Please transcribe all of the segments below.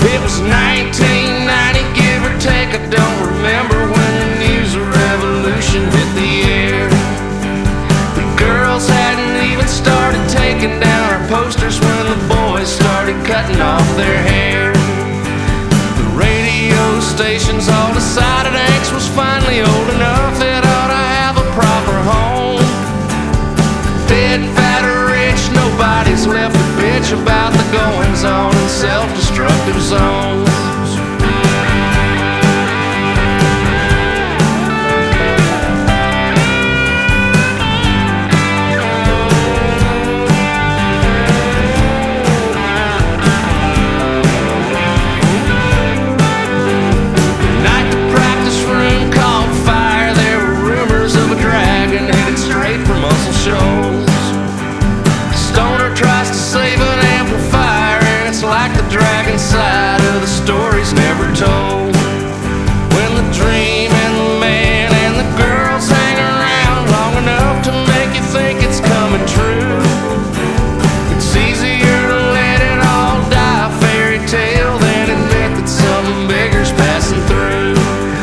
It was 1990, give or take. I don't remember when the news of revolution hit the air. The girls hadn't even started taking down our posters when the boys started cutting off their hair. The radio stations all decided X was finally old enough that ought to have a proper home. Dead, fat, or rich, nobody's left a bitch about the goings-on in self-destructive zones. Side of the stories never told. When the dream and the man and the girls hang around long enough to make you think it's coming true, it's easier to let it all die a fairy tale than admit that something bigger's passing through.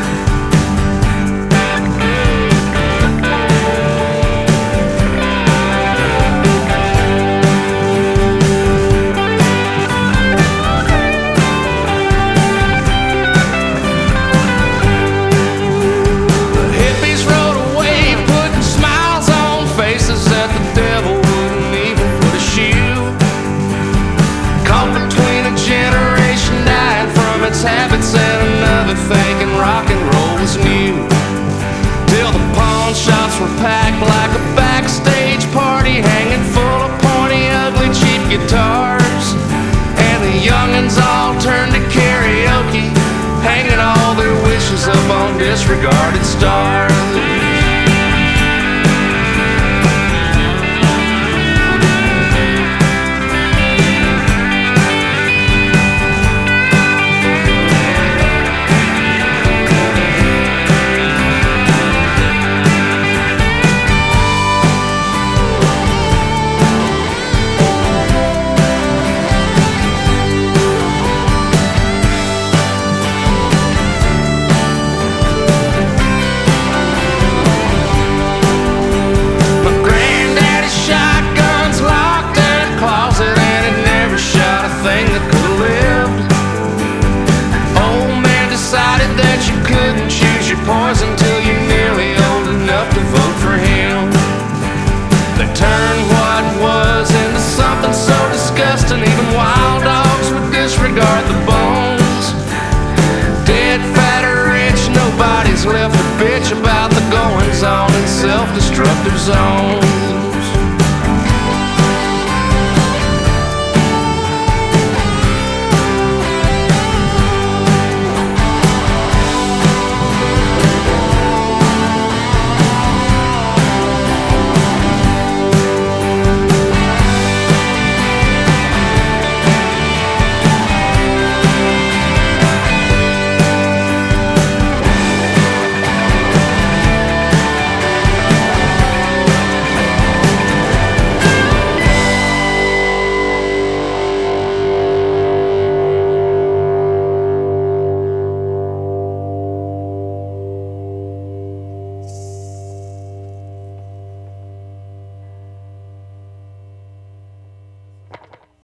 Habits and another thinking rock and roll was new, till the pawn shops were packed like a backstage party, hanging full of pointy, ugly, cheap guitars. And the young'uns all turned to karaoke, hanging all their wishes up on disregarded stars.